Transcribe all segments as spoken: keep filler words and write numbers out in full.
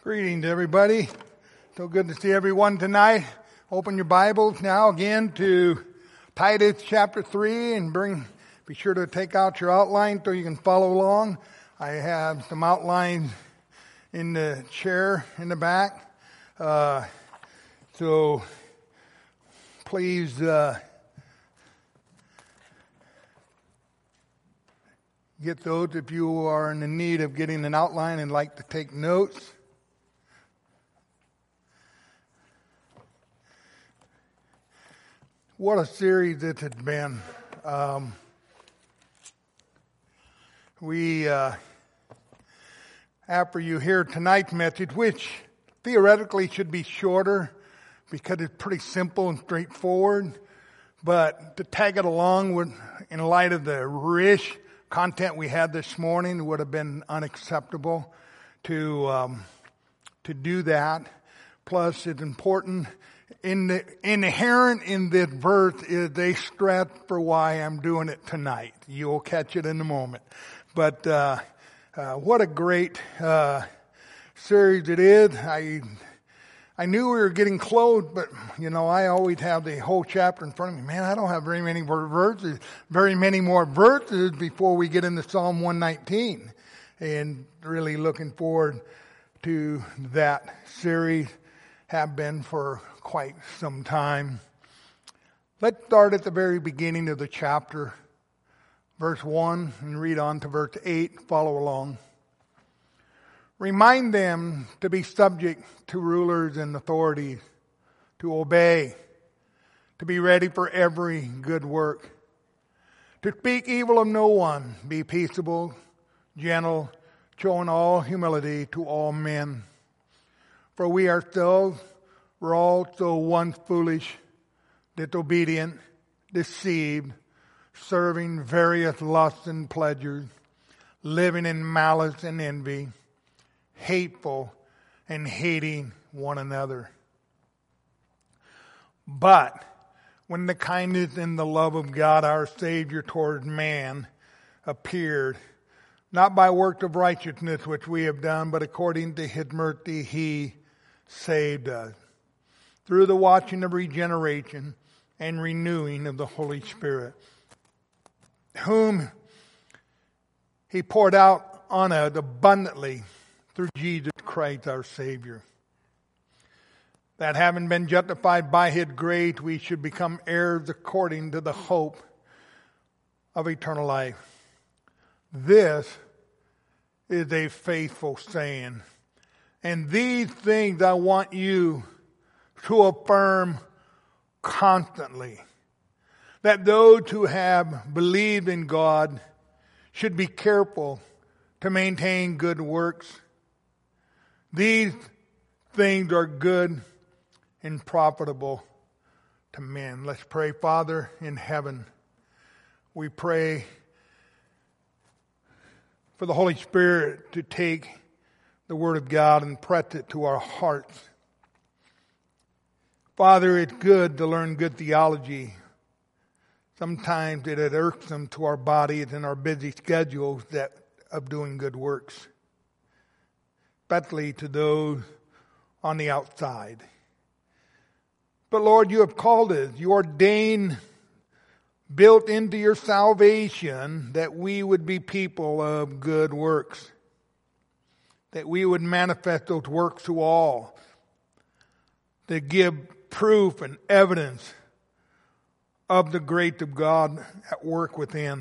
Greetings, everybody. So good to see everyone tonight. Open your Bibles now again to Titus chapter three and bring. Be sure to take out your outline so you can follow along. I have some outlines in the chair in the back. Uh, so please uh, get those if you are in the need of getting an outline and like to take notes. What a series it has been. Um, we, uh, after you hear tonight's message, which theoretically should be shorter because it's pretty simple and straightforward, but to tag it along with, in light of the rich content we had this morning, would have been unacceptable to um, to do that. Plus, it's important. In the, inherent in this verse is a stress for why I'm doing it tonight. You'll catch it in a moment. But uh, uh, what a great uh, series it is. I I knew we were getting close, but you know I always have the whole chapter in front of me. Man, I don't have very many more verses, very many more verses before we get into Psalm one nineteen, and really looking forward to that series. Have been for quite some time. Let's start at the very beginning of the chapter, verse one, and read on to verse eight. Follow along. Remind them to be subject to rulers and authorities, to obey, to be ready for every good work, to speak evil of no one, be peaceable, gentle, showing all humility to all men. For we ourselves were also once foolish, disobedient, deceived, serving various lusts and pleasures, living in malice and envy, hateful and hating one another. But when the kindness and the love of God our Savior toward man appeared, not by works of righteousness which we have done, but according to His mercy He saved us through the washing of regeneration and renewing of the Holy Spirit, whom He poured out on us abundantly through Jesus Christ our Savior, that having been justified by His grace, we should become heirs according to the hope of eternal life. This is a faithful saying. And these things I want you to affirm constantly. That those who have believed in God should be careful to maintain good works. These things are good and profitable to men. Let's pray. Father in heaven, we pray for the Holy Spirit to take the Word of God and press it to our hearts. Father, it's good to learn good theology. Sometimes it is irksome to our bodies and our busy schedules that of doing good works, especially to those on the outside. But Lord, you have called us, you ordained, built into your salvation that we would be people of good works, that we would manifest those works to all, that give proof and evidence of the grace of God at work within.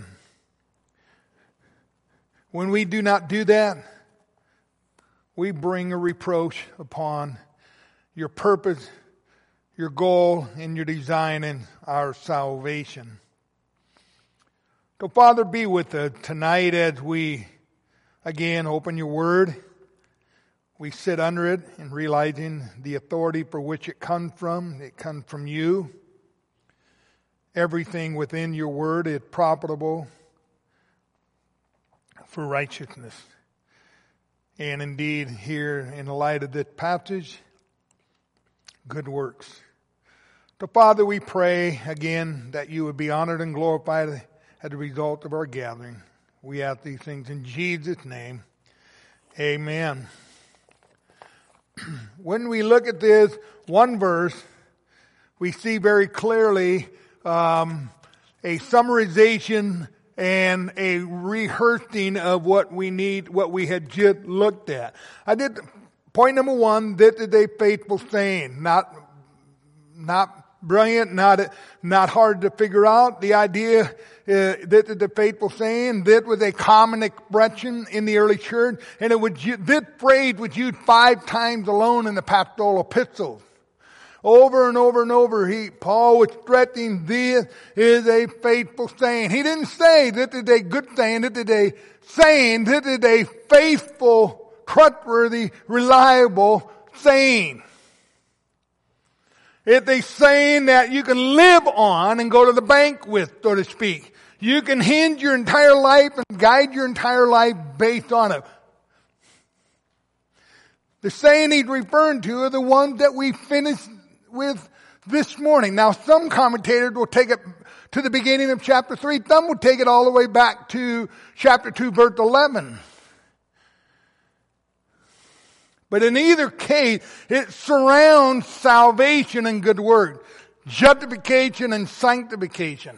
When we do not do that, we bring a reproach upon your purpose, your goal, and your design in our salvation. So, Father, be with us tonight as we again open your word. We sit under it and realizing the authority for which it comes from. It comes from you. Everything within your word is profitable for righteousness. And indeed, here in the light of this passage, good works. So, Father, we pray again that you would be honored and glorified as a result of our gathering. We ask these things in Jesus' name. Amen. when we look at this one verse, we see very clearly um, a summarization and a rehearsing of what we need, what we had just looked at. I did point number one, this is a faithful saying, not not brilliant, not not hard to figure out. The idea uh, this is a faithful saying. This was a common expression in the early church, and it was this phrase was used five times alone in the pastoral epistles. Over and over and over, he, Paul was stressing this is a faithful saying. He didn't say this is a good saying, this is a saying, this is a faithful, trustworthy, reliable saying. It's a saying that you can live on and go to the bank with, so to speak. You can hinge your entire life and guide your entire life based on it. The saying he's referring to are the ones that we finished with this morning. Now, some commentators will take it to the beginning of chapter three. Some will take it all the way back to chapter two, verse eleven. But in either case, it surrounds salvation and good works, justification and sanctification.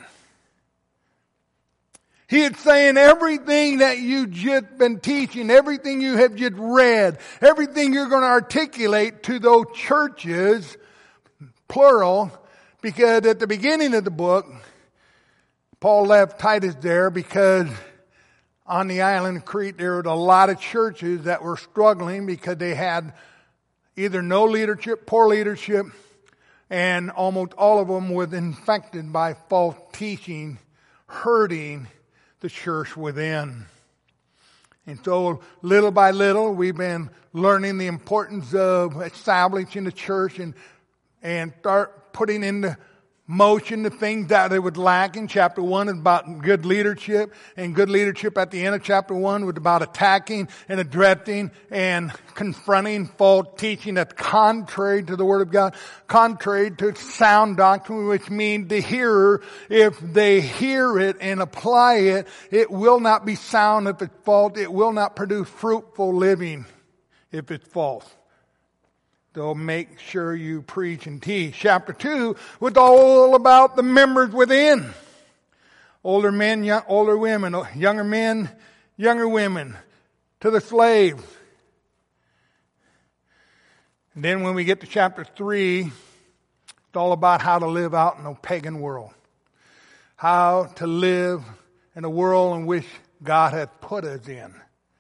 He is saying everything that you've just been teaching, everything you have just read, everything you're going to articulate to those churches, plural, because at the beginning of the book, Paul left Titus there because on the island of Crete there were a lot of churches that were struggling because they had either no leadership, poor leadership, and almost all of them were infected by false teaching, hurting the church within. And so little by little we've been learning the importance of establishing the church and and start putting into motion the things that it would lack. In chapter one is about good leadership, and good leadership at the end of chapter one was about attacking and addressing and confronting false teaching that's contrary to the Word of God, contrary to sound doctrine, which means the hearer, if they hear it and apply it, it will not be sound if it's false. It will not produce fruitful living if it's false. So make sure you preach and teach. Chapter two was all about the members within. Older men, young, older women, younger men, younger women, to the slaves. And then when we get to chapter three, it's all about how to live out in a pagan world. How to live in a world in which God has put us in.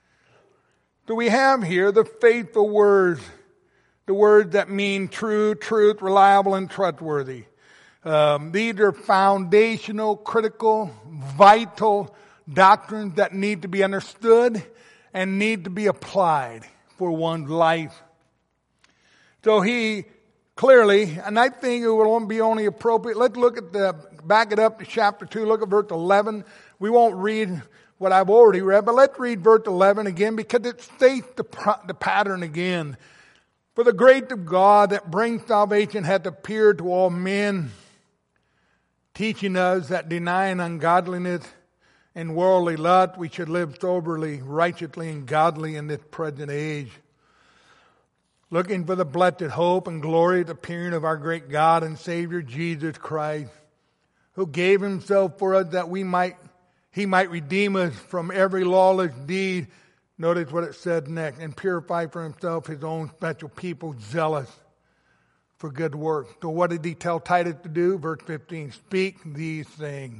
So we have here the faithful words, the words that mean true, truth, reliable, and trustworthy. Um, these are foundational, critical, vital doctrines that need to be understood and need to be applied for one's life. So he clearly, and I think it will be only appropriate. Let's look at the, back it up to chapter two, look at verse eleven. We won't read what I've already read, but let's read verse eleven again because it states the, the pattern again. For the grace of God that brings salvation hath appeared to all men, teaching us that denying ungodliness and worldly lust, we should live soberly, righteously, and godly in this present age. Looking for the blessed hope and glory of the appearing of our great God and Savior Jesus Christ, who gave himself for us that we might, he might redeem us from every lawless deed. Notice what it said next. And purify for himself his own special people, zealous for good works. So what did he tell Titus to do? Verse fifteen, speak these things.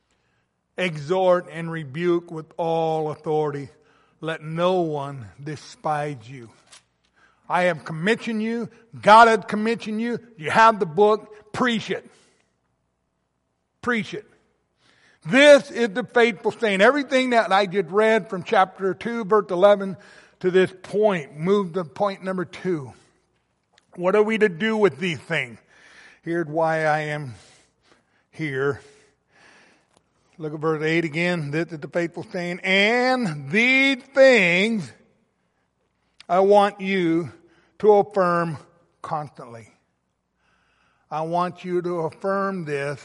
Exhort and rebuke with all authority. Let no one despise you. I have commissioned you. God has commissioned you. You have the book. Preach it. Preach it. This is the faithful saying. Everything that I just read from chapter two, verse eleven to this point, move to point number two. What are we to do with these things? Here's why I am here. Look at verse eight again. This is the faithful saying. And these things I want you to affirm constantly. I want you to affirm this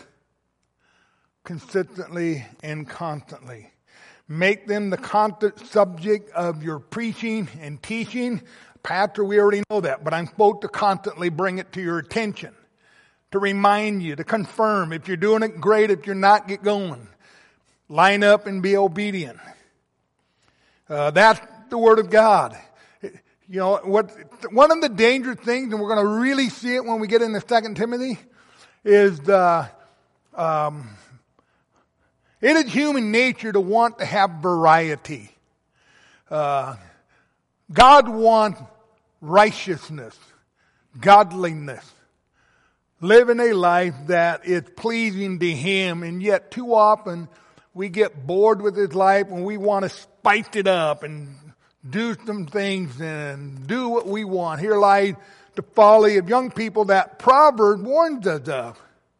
consistently and constantly. Make them the constant subject of your preaching and teaching, Pastor, we already know that, but I'm supposed to constantly bring it to your attention, to remind you, to confirm. If you're doing it, great. If you're not, get going. Line up and be obedient. Uh, that's the Word of God. You know, what? One of the dangerous things, and we're going to really see it when we get into Second Timothy, is the, um, it is human nature to want to have variety. Uh, God wants righteousness, godliness, living a life that is pleasing to Him, and yet too often we get bored with His life and we want to spice it up and do some things and do what we want. Here lies the folly of young people that Proverbs warns us of.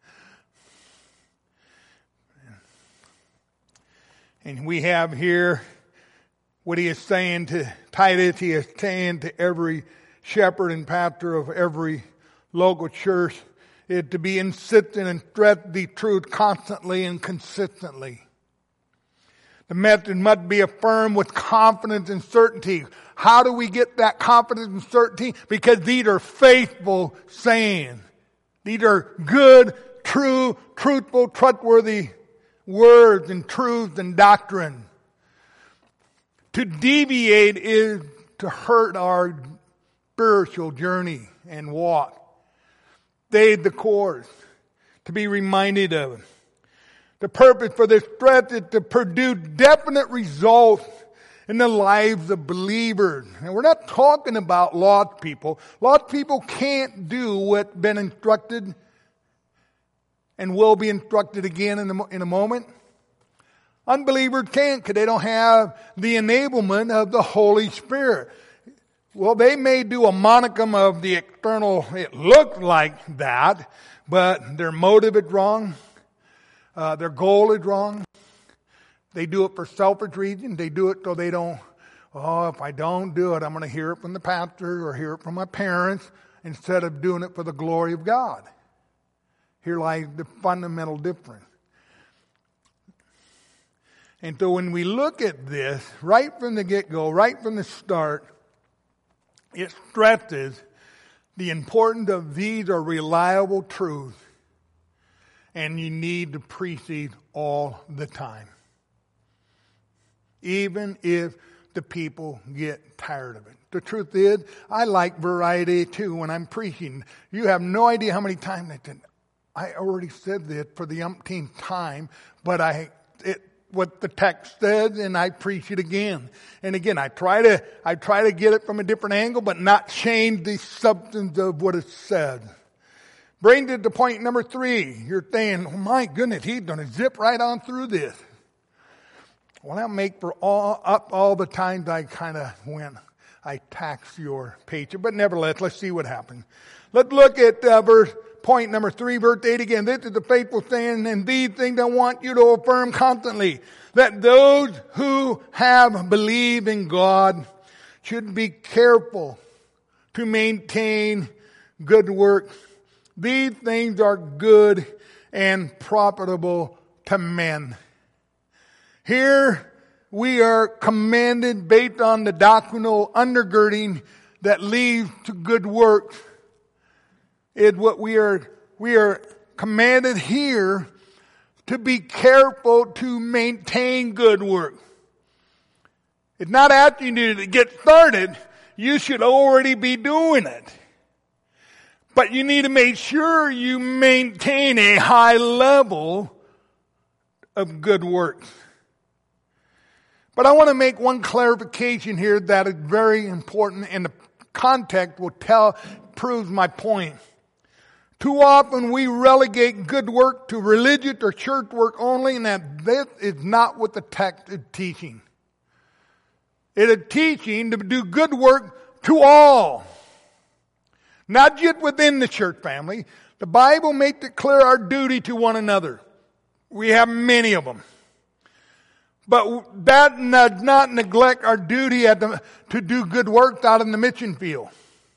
And we have here what he is saying to Titus. He is saying to every shepherd and pastor of every local church is to be insistent and stress the truth constantly and consistently. The message must be affirmed with confidence and certainty. How do we get that confidence and certainty? Because these are faithful sayings. These are good, true, truthful, trustworthy words and truths and doctrine. To deviate is to hurt our spiritual journey and walk. Stay the course. To be reminded of it. The purpose for this stress is to produce definite results in the lives of believers. And we're not talking about lost people. Lost people can't do what's been instructed and will be instructed again in a, in a moment. Unbelievers can't because they don't have the enablement of the Holy Spirit. Well, they may do a monicum of the external, it looks like that, but their motive is wrong. Uh, their goal is wrong. They do it for selfish reasons. They do it so they don't, oh, if I don't do it, I'm going to hear it from the pastor or hear it from my parents instead of doing it for the glory of God. Here lies the fundamental difference. And so when we look at this, right from the get-go, right from the start, it stresses the importance of these are reliable truths. And you need to preach these all the time. Even if the people get tired of it. The truth is, I like variety too when I'm preaching. You have no idea how many times I said, I already said this for the umpteenth time, but I, it, what the text says, and I preach it again. And again, I try to, I try to get it from a different angle, but not change the substance of what is said. Brings it to point number three. You're saying, oh my goodness, he's going to zip right on through this. Well, that'll make for all, up all the times I kind of went, I tax your patience. But nevertheless, let's see what happens. Let's look at uh, verse, point number three, verse eight again. This is the faithful saying, and these things I want you to affirm constantly, that those who have believed in God should be careful to maintain good works. These things are good and profitable to men. Here we are commanded based on the doctrinal undergirding that leads to good works. Is what we are, we are commanded here to be careful to maintain good works. It's not asking you to get started. You should already be doing it. But you need to make sure you maintain a high level of good works. But I want to make one clarification here that is very important, and the context will tell, proves my point. Too often we relegate good work to religious or church work only, and that this is not what the text is teaching. It is teaching to do good work to all. Not just within the church family. The Bible makes it clear our duty to one another. We have many of them. But that does not neglect our duty at the, to do good works out in the mission field.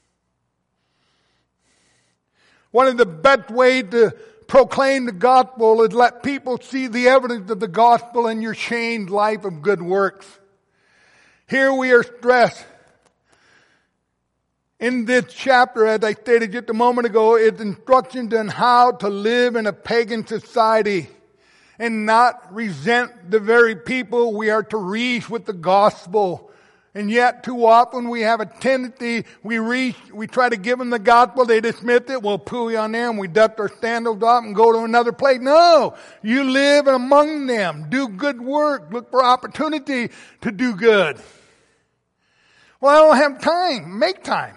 One of the best ways to proclaim the gospel is let people see the evidence of the gospel in your changed life of good works. Here we are stressed In this chapter, as I stated just a moment ago, it's instructions on how to live in a pagan society and not resent the very people we are to reach with the gospel. And yet, too often we have a tendency, we reach, we try to give them the gospel, they dismiss it, we'll pooey on them, we dust our sandals off and go to another place. No! You live among them. Do good work. Look for opportunity to do good. Well, I don't have time. Make time.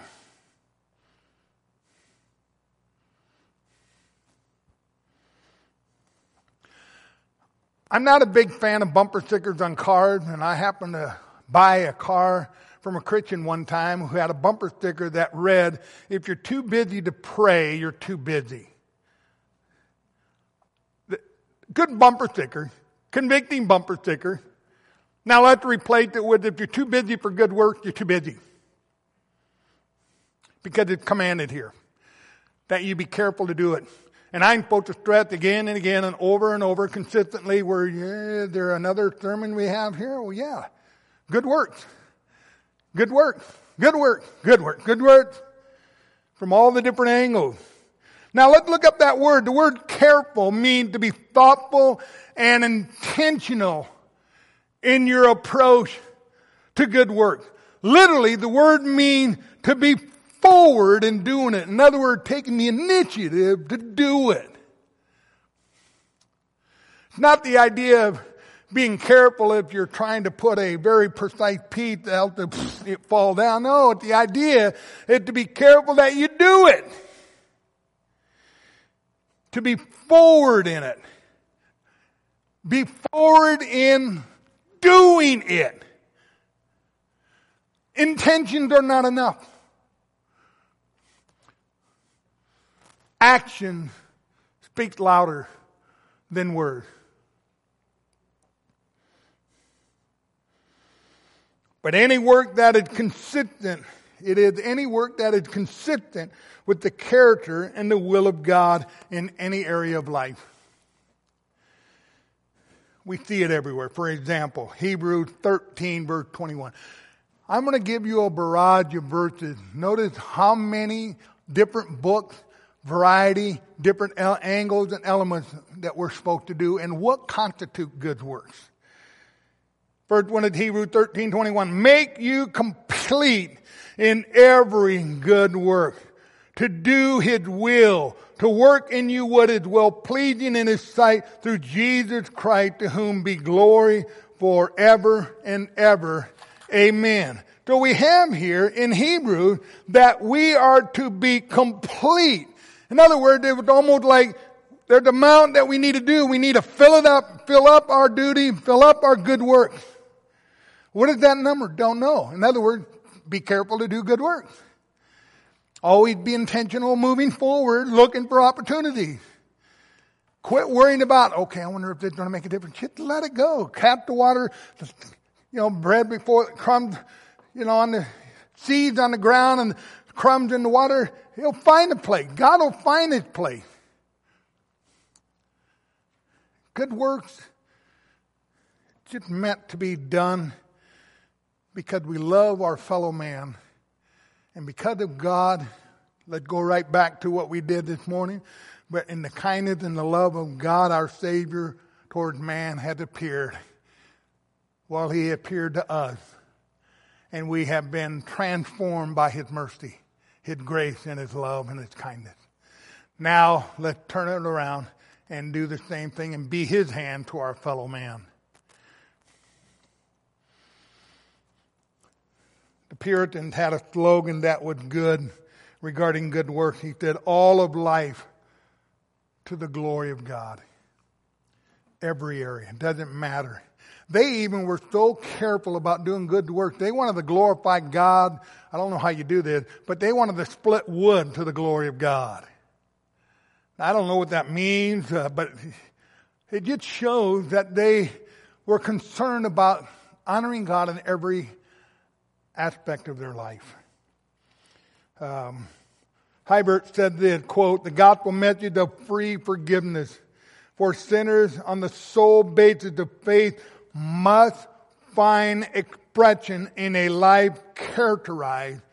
I'm not a big fan of bumper stickers on cars, and I happen to buy a car from a Christian one time who had a bumper sticker that read, "If you're too busy to pray, you're too busy." Good bumper sticker, convicting bumper sticker. Now let's replace it with, "If you're too busy for good work, you're too busy." Because it's commanded here that you be careful to do it. And I'm supposed to stress again and again and over and over consistently where, yeah, is there another sermon we have here? Well, yeah. Good works. Good work. Good work. Good work. Good work. From all the different angles. Now let's look up that word. The word careful means to be thoughtful and intentional in your approach to good work. Literally, the word means to be forward in doing it. In other words, taking the initiative to do it. It's not the idea of being careful if you're trying to put a very precise piece out to it fall down. No, the idea is to be careful that you do it. To be forward in it. Be forward in doing it. Intentions are not enough. Action speaks louder than words. But any work that is consistent, it is any work that is consistent with the character and the will of God in any area of life. We see it everywhere. For example, Hebrews thirteen, verse twenty-one. I'm going to give you a barrage of verses. Notice how many different books, variety, different angles and elements that we're supposed to do and what constitute good works. First one is Hebrews thirteen twenty-one. Make you complete in every good work, to do His will, to work in you what is well pleasing in His sight through Jesus Christ, to whom be glory forever and ever. Amen. So we have here in Hebrew that we are to be complete. In other words, it was almost like there's a amount that we need to do. We need to fill it up, fill up our duty, fill up our good work. What is that number? Don't know. In other words, be careful to do good work. Always be intentional moving forward, looking for opportunities. Quit worrying about, okay, I wonder if it's going to make a difference. Just let it go. Cap the water, you know, bread before crumbs, you know, on the seeds on the ground and crumbs in the water. He'll find a place. God will find His place. Good works, just meant to be done because we love our fellow man. And because of God, let's go right back to what we did this morning. But in the kindness and the love of God, our Savior towards man had appeared while He appeared to us. And we have been transformed by His mercy, His grace, and His love, and His kindness. Now, let's turn it around and do the same thing and be His hand to our fellow man. The Puritans had a slogan that was good regarding good work. He said, all of life to the glory of God. Every area. It doesn't matter. They even were so careful about doing good work. They wanted to glorify God. I don't know how you do this, but they wanted to split wood to the glory of God. I don't know what that means, uh, but it just shows that they were concerned about honoring God in every aspect of their life. Um, Hybert said this, quote, the gospel message of free forgiveness for sinners on the sole basis of faith must find expression in a life characterized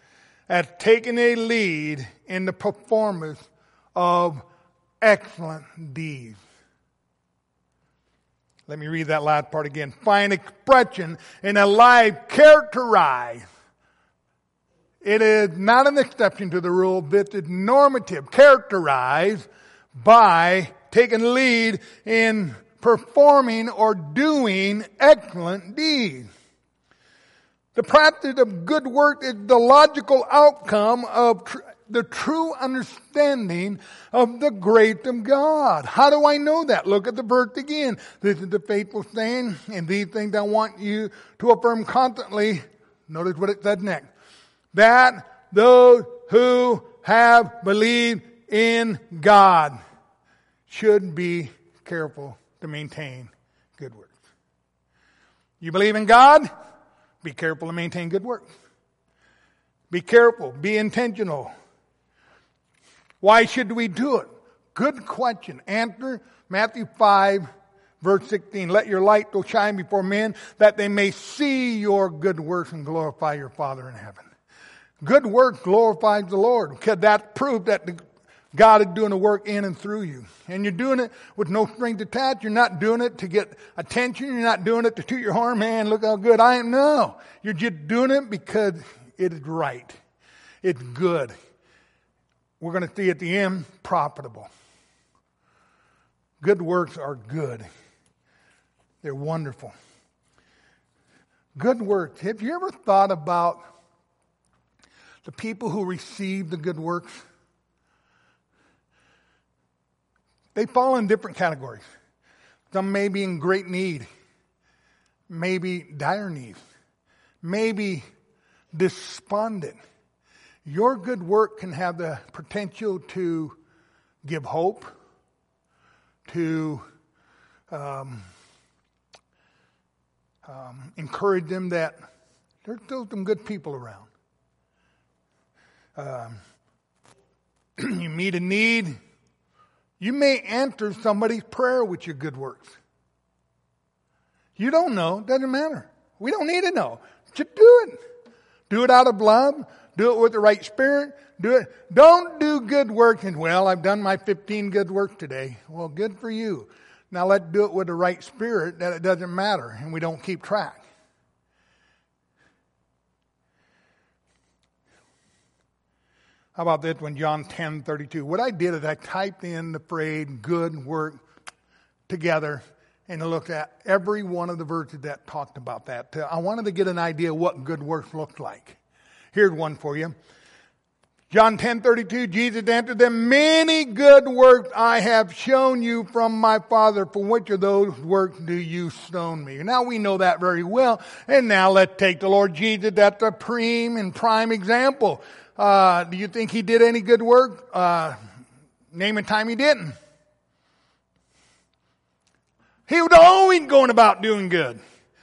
at taking a lead in the performance of excellent deeds. Let me read that last part again. Find expression in a life characterized. It is not an exception to the rule, but it's normative, characterized by taking lead in performing or doing excellent deeds. The practice of good work is the logical outcome of tr- the true understanding of the grace of God. How do I know that? Look at the verse again. This is the faithful saying, and these things I want you to affirm constantly. Notice what it said next. That those who have believed in God should be careful to maintain good works. You believe in God? Be careful to maintain good works. Be careful. Be intentional. Why should we do it? Good question. Answer Matthew five, verse sixteen. Let your light so shine before men that they may see your good works and glorify your Father in heaven. Good work glorifies the Lord, because that's proof that the, God is doing the work in and through you. And you're doing it with no strings attached. You're not doing it to get attention. You're not doing it to toot your horn. Man, look how good I am. No. You're just doing it because it is right. It's good. We're going to see at the end, profitable. Good works are good. They're wonderful. Good works. Have you ever thought about the people who receive the good works? They fall in different categories. Some may be in great need, maybe dire need, maybe despondent. Your good work can have the potential to give hope, to um, um, encourage them that there's still some good people around. Um, you meet a need. You may answer somebody's prayer with your good works. You don't know. Doesn't matter. We don't need to know. Just do it. Do it out of love. Do it with the right spirit. Do it. Don't do good works and, well, I've done my fifteen good works today. Well, good for you. Now let's do it with the right spirit that it doesn't matter and we don't keep track. How about this one, John ten thirty-two? What I did is I typed in the phrase good work together and I looked at every one of the verses that talked about that. I wanted to get an idea what good works looked like. Here's one for you. John ten thirty-two, Jesus answered them, many good works I have shown you from my Father. For which of those works do you stone me? Now we know that very well. And now let's take the Lord Jesus. That's a prime and prime example. Uh, do you think he did any good work? Uh, name a time he didn't. He was always going about doing good.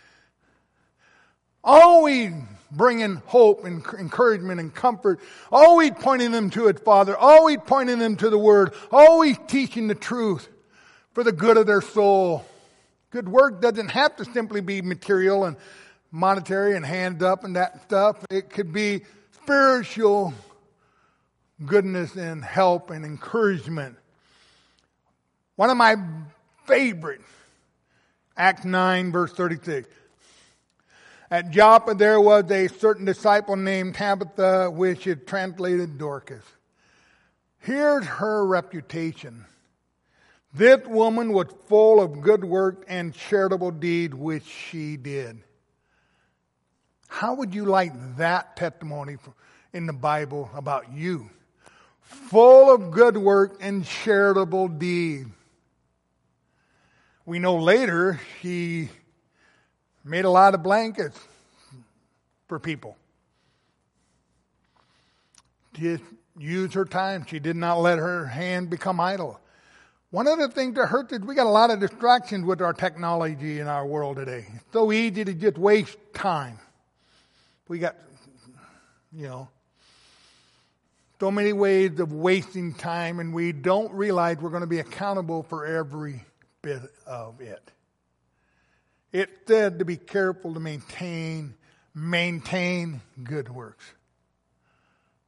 Always bringing hope and encouragement and comfort. Always pointing them to his Father. Always pointing them to the Word. Always teaching the truth for the good of their soul. Good work doesn't have to simply be material and monetary and hands up and that stuff. It could be spiritual goodness and help and encouragement. One of my favorite, Acts nine, verse thirty-six. At Joppa there was a certain disciple named Tabitha, which is translated Dorcas. Here's her reputation. This woman was full of good work and charitable deed which she did. How would you like that testimony in the Bible about you? Full of good work and charitable deed. We know later she made a lot of blankets for people. She used her time. She did not let her hand become idle. One of the things that hurts is we got a lot of distractions with our technology in our world today. It's so easy to just waste time. We got, you know, so many ways of wasting time, and we don't realize we're going to be accountable for every bit of it. It said to be careful to maintain, maintain good works.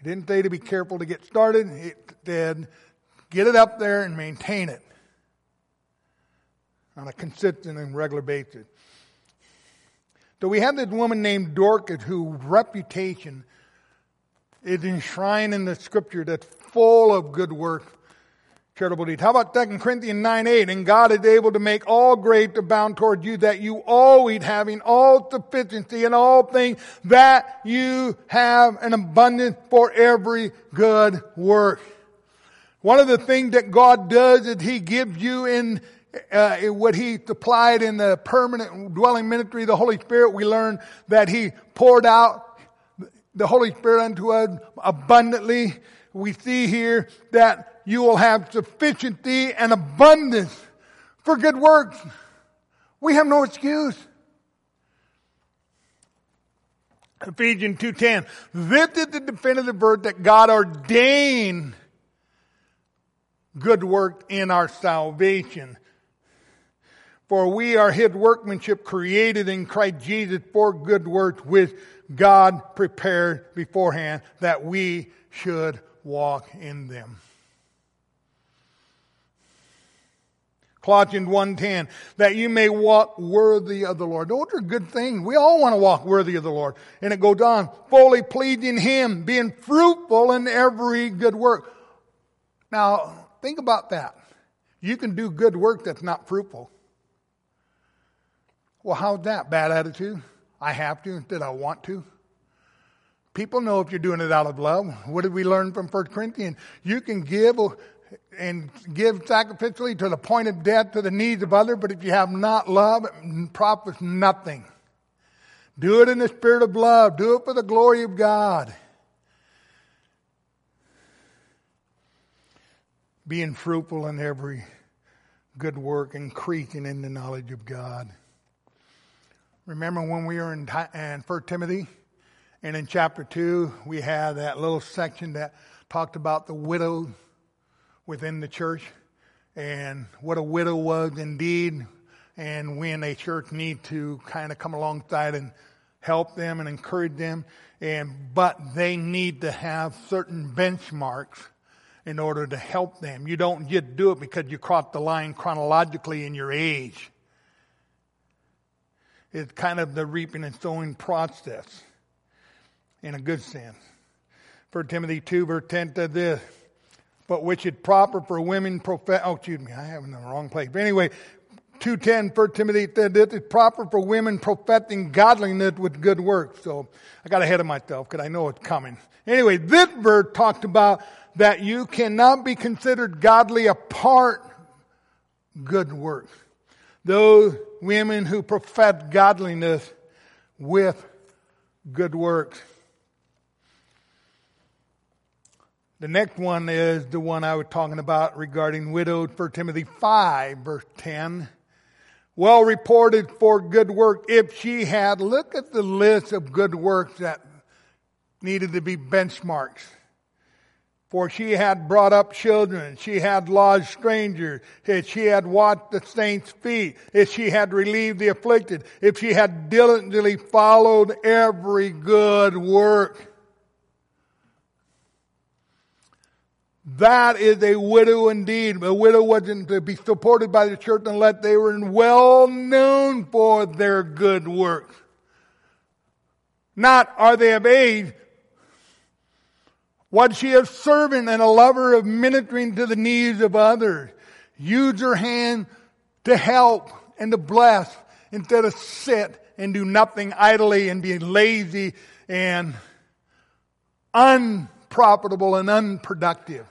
It didn't say to be careful to get started. It said, get it up there and maintain it on a consistent and regular basis. So we have this woman named Dorcas whose reputation is enshrined in the scripture that's full of good works, charitable deeds. How about Second Corinthians nine eight? And God is able to make all grace abound toward you, that you always having all sufficiency in all things, that you have an abundance for every good work. One of the things that God does is He gives you in uh, what He supplied in the permanent dwelling ministry of the Holy Spirit. We learn that He poured out the Holy Spirit unto us abundantly. We see here that you will have sufficiency and abundance for good works. We have no excuse. Ephesians two ten. This is the definitive verse that God ordained good work in our salvation. For we are His workmanship, created in Christ Jesus for good works, which God prepared beforehand that we should walk in them. Colossians one ten, that you may walk worthy of the Lord. Those are good things. We all want to walk worthy of the Lord. And it goes on, fully pleasing Him, being fruitful in every good work. Now, think about that. You can do good work that's not fruitful. Well, how's that? Bad attitude? I have to instead I want to. People know if you're doing it out of love. What did we learn from First Corinthians? You can give and give sacrificially to the point of death to the needs of others, but if you have not love, it profits nothing. Do it in the spirit of love. Do it for the glory of God. Being fruitful in every good work, increasing in the knowledge of God. Remember when we were in, in First Timothy? And in chapter two, we had that little section that talked about the widow within the church and what a widow was indeed, and when a church need to kind of come alongside and help them and encourage them. And but they need to have certain benchmarks in order to help them. You don't just do it because you crossed the line chronologically in your age. It's kind of the reaping and sowing process. In a good sense. First Timothy two verse ten said this, but which is proper for women profess, oh excuse me, I have it in the wrong place. But anyway, two ten, First Timothy said this is proper for women professing godliness with good works. So I got ahead of myself because I know it's coming. Anyway, this verse talked about that you cannot be considered godly apart good works. Those women who profess godliness with good works. The next one is the one I was talking about regarding widows, First Timothy five, verse ten. Well reported for good work if she had, look at the list of good works that needed to be benchmarks. For she had brought up children, she had lodged strangers, if she had washed the saints' feet, if she had relieved the afflicted, if she had diligently followed every good work. That is a widow indeed. A widow wasn't to be supported by the church unless they were well known for their good works. Not are they of age. Was she a servant and a lover of ministering to the needs of others? Use her hand to help and to bless instead of sit and do nothing idly and be lazy and unprofitable and unproductive.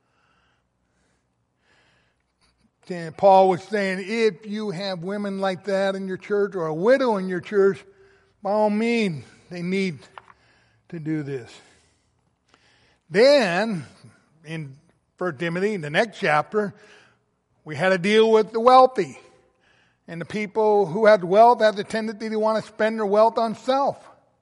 And Paul was saying, if you have women like that in your church or a widow in your church, by all means, they need to do this. Then, in First Timothy, in the next chapter, we had to deal with the wealthy. And the people who had wealth had the tendency to want to spend their wealth on self.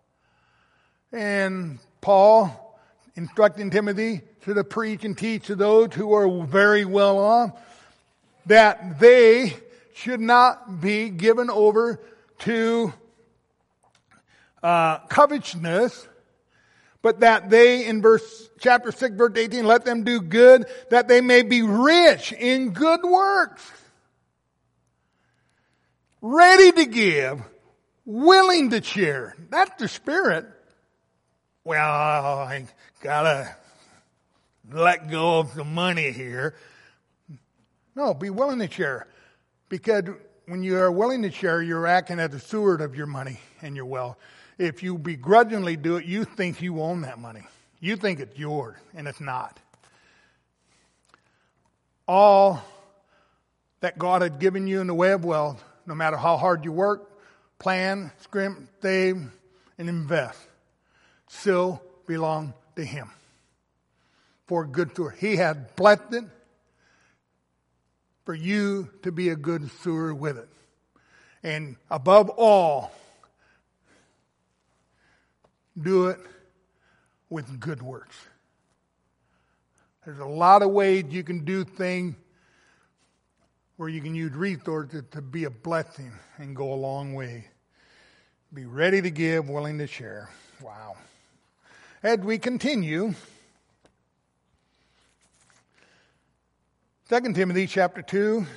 And Paul, instructing Timothy to preach and teach to those who are very well off, that they should not be given over to uh, covetousness, But that they, in verse, chapter six, verse eighteen, let them do good, that they may be rich in good works. Ready to give, willing to share. That's the spirit. Well, I gotta let go of the money here. No, be willing to share. Because when you are willing to share, you're acting as a steward of your money and your wealth. If you begrudgingly do it, you think you own that money. You think it's yours, and it's not. All that God had given you in the way of wealth, no matter how hard you work, plan, scrimp, save, and invest, still belong to Him. For a good steward. He had blessed it for you to be a good steward with it. And above all, do it with good works. There's a lot of ways you can do things where you can use resources to be a blessing and go a long way. Be ready to give, willing to share. Wow. As we continue, Second Timothy chapter two,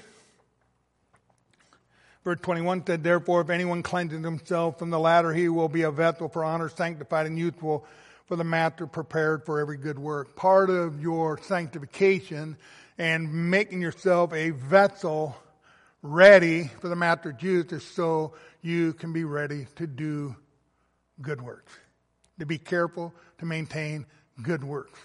verse twenty-one said, therefore, if anyone cleanses himself from the latter, he will be a vessel for honor, sanctified and useful for the master, prepared for every good work. Part of your sanctification and making yourself a vessel ready for the master's use is so you can be ready to do good works. To be careful to maintain good works.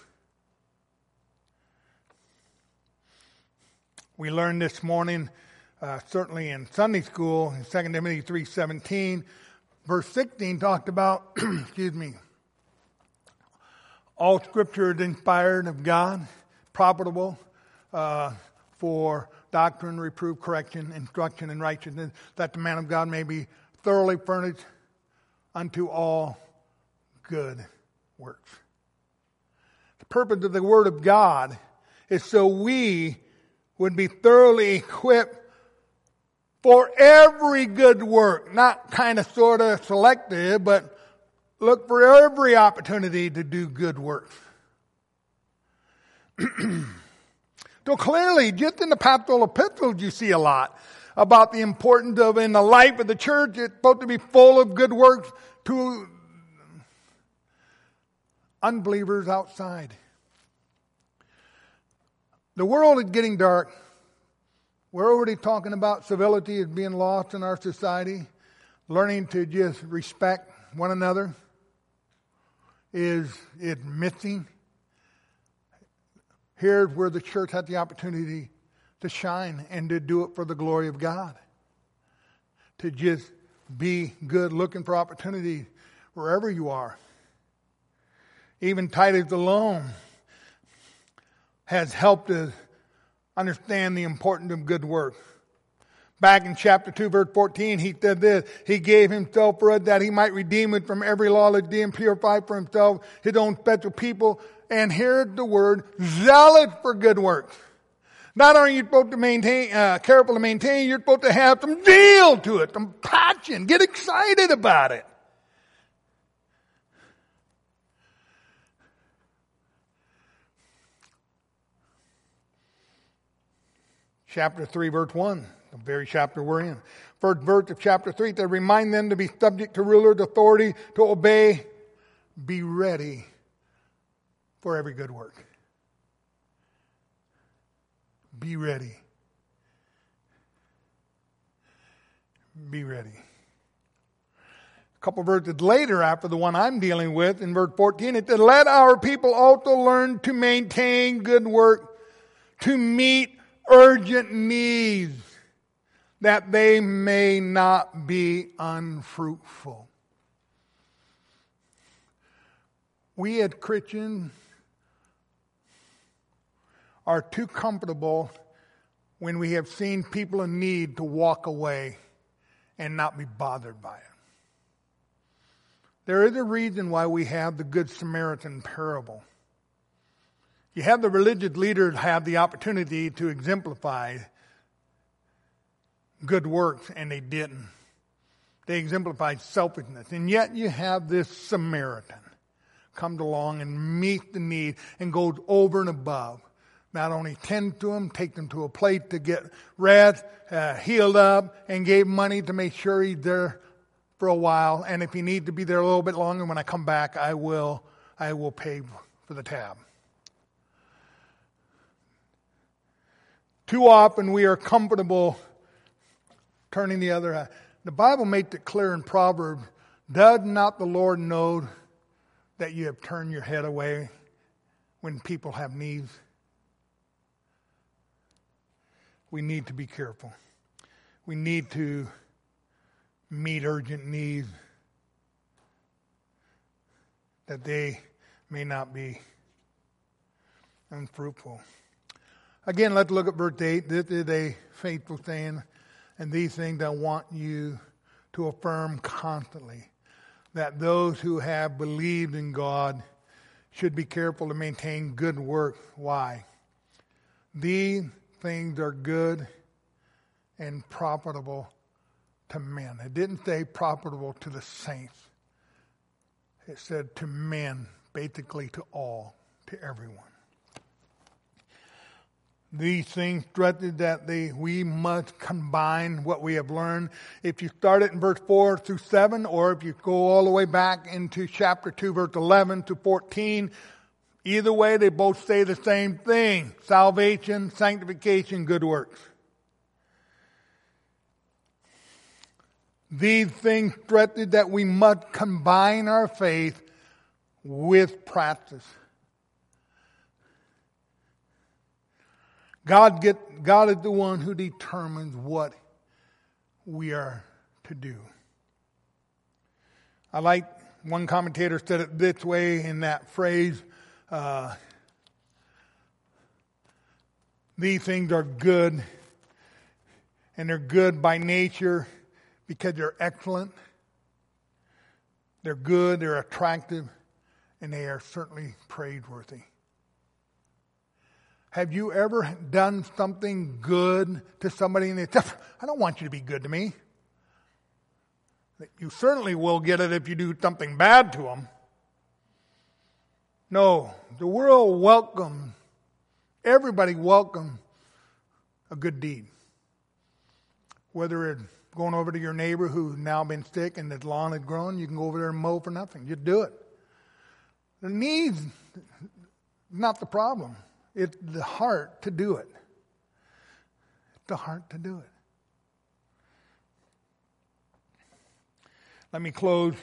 We learned this morning, uh, certainly in Sunday school, in Second Timothy three seventeen, verse sixteen talked about, excuse me, all Scripture is inspired of God, profitable uh, for doctrine, reproof, correction, instruction, and righteousness, that the man of God may be thoroughly furnished unto all good works. The purpose of the Word of God is so we would be thoroughly equipped for every good work. Not kind of sort of selective, but look for every opportunity to do good works. So clearly, just in the pastoral epistles, you see a lot about the importance of, in the life of the church, it's supposed to be full of good works to unbelievers outside. The world is getting dark. We're already talking about civility is being lost in our society. Learning to just respect one another is, is missing. Here's where the church had the opportunity to shine and to do it for the glory of God. To just be good, looking for opportunity wherever you are. Even Titus alone has helped us understand the importance of good work. Back in chapter two, verse fourteen, he said this, he gave himself for us that he might redeem us from every lawless deed and purify for himself his own special people. And here's the word, zealous for good works. Not only are you supposed to maintain, uh, careful to maintain, you're supposed to have some zeal to it, some passion. Get excited about it. Chapter three, verse one, the very chapter we're in. First verse of chapter three, to remind them to be subject to rulers, authority, to obey, be ready for every good work. Be ready. Be ready. A couple verses later, after the one I'm dealing with, in verse fourteen, it said, let our people also learn to maintain good work, to meet urgent needs, that they may not be unfruitful. We as Christians are too comfortable when we have seen people in need to walk away and not be bothered by it. There is a reason why we have the Good Samaritan parable. You have the religious leaders have the opportunity to exemplify good works, and they didn't. They exemplified selfishness. And yet you have this Samaritan comes along and meets the need and goes over and above. Not only tend to them, take them to a place to get rest, uh, healed up, and gave money to make sure he's there for a while. And if he needs to be there a little bit longer, when I come back, I will, I will pay for the tab. Too often we are comfortable turning the other eye. The Bible makes it clear in Proverbs, does not the Lord know that you have turned your head away when people have needs? We need to be careful. We need to meet urgent needs that they may not be unfruitful. Again, let's look at verse eight. This is a faithful saying, and these things I want you to affirm constantly, that those who have believed in God should be careful to maintain good works. Why? These things are good and profitable to men. It didn't say profitable to the saints. It said to men, basically to all, to everyone. These things threatened that they, we must combine what we have learned. If you start it in verse four through seven, or if you go all the way back into chapter two, verse eleven to fourteen, either way, they both say the same thing. Salvation, sanctification, good works. These things threatened that we must combine our faith with practice. God get God is the one who determines what we are to do. I like one commentator said it this way in that phrase, uh, these things are good, and they're good by nature because they're excellent. They're good, they're attractive, and they are certainly praiseworthy. Have you ever done something good to somebody and they say, I don't want you to be good to me? You certainly will get it if you do something bad to them. No, the world welcomes, everybody welcomes a good deed. Whether it's going over to your neighbor who's now been sick and his lawn has grown, you can go over there and mow for nothing. You do it. The need's not the problem. It's the heart to do it. It's the heart to do it. Let me close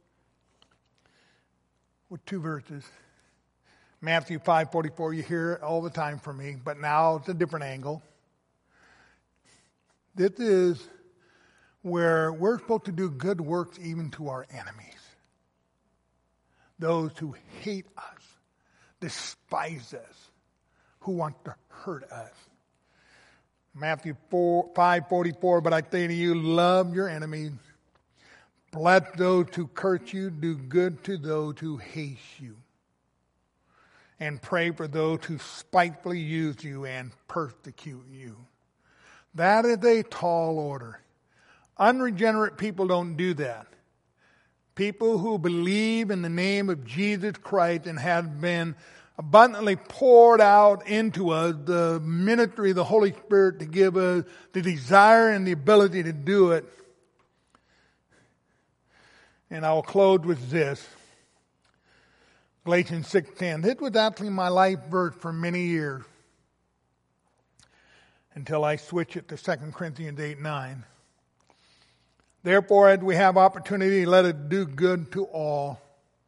with two verses. Matthew five forty-four, you hear it all the time from me, but now it's a different angle. This is where we're supposed to do good works even to our enemies. Those who hate us, despise us, who want to hurt us. Matthew five forty-four, but I say to you, love your enemies. Bless those who curse you. Do good to those who hate you. And pray for those who spitefully use you and persecute you. That is a tall order. Unregenerate people don't do that. People who believe in the name of Jesus Christ and have been abundantly poured out into us the ministry of the Holy Spirit to give us the desire and the ability to do it. And I will close with this. Galatians six ten. This was actually my life verse for many years until I switch it to Second Corinthians eight nine. Therefore, as we have opportunity, let us do good to all,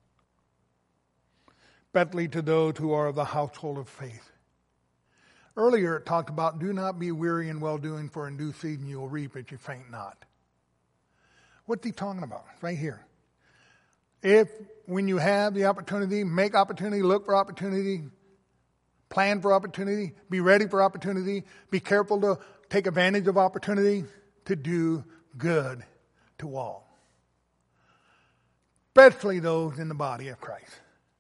especially to those who are of the household of faith. Earlier it talked about, do not be weary in well-doing, for in due season you will reap if you faint not. What's he talking about? Right here. If, when you have the opportunity, make opportunity, look for opportunity, plan for opportunity, be ready for opportunity, be careful to take advantage of opportunity to do good to all. Especially those in the body of Christ.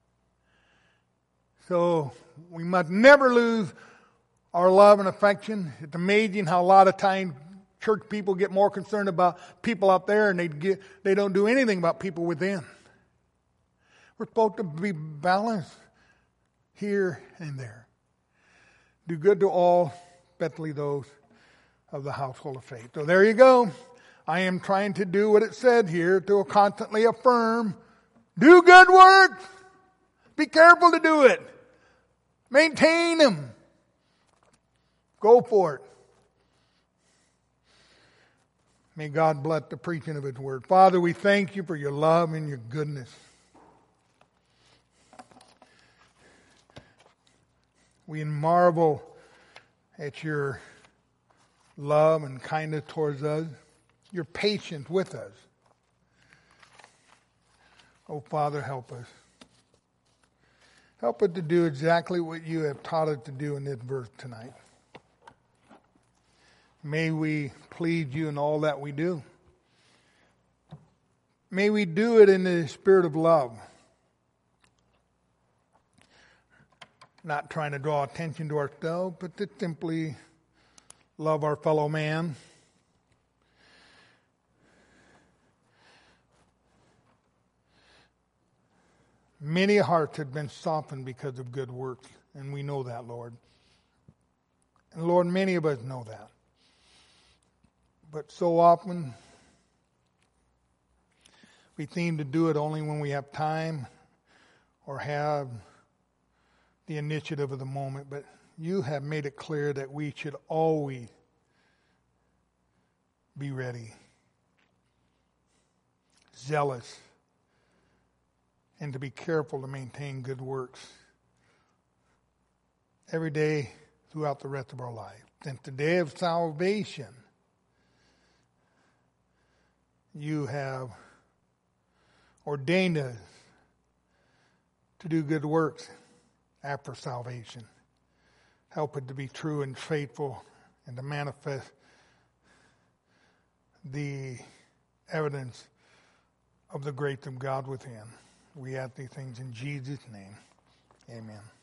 So we must never lose our love and affection. It's amazing how a lot of times church people get more concerned about people out there and they get they don't do anything about people within. We're supposed to be balanced here and there. Do good to all, especially those of the household of faith. So there you go. I am trying to do what it said here to constantly affirm, do good works. Be careful to do it. Maintain them. Go for it. May God bless the preaching of His word. Father, we thank you for your love and your goodness. We marvel at your love and kindness towards us, your patience with us. Oh, Father, help us. Help us to do exactly what you have taught us to do in this verse tonight. May we please you in all that we do. May we do it in the spirit of love. Not trying to draw attention to ourselves, but to simply love our fellow man. Many hearts have been softened because of good works, and we know that, Lord. And Lord, many of us know that. But so often, we seem to do it only when we have time or have the initiative of the moment. But you have made it clear that we should always be ready, zealous, and to be careful to maintain good works every day throughout the rest of our life. Since the day of salvation, you have ordained us to do good works after salvation. Help it to be true and faithful and to manifest the evidence of the grace of God within. We ask these things in Jesus' name. Amen.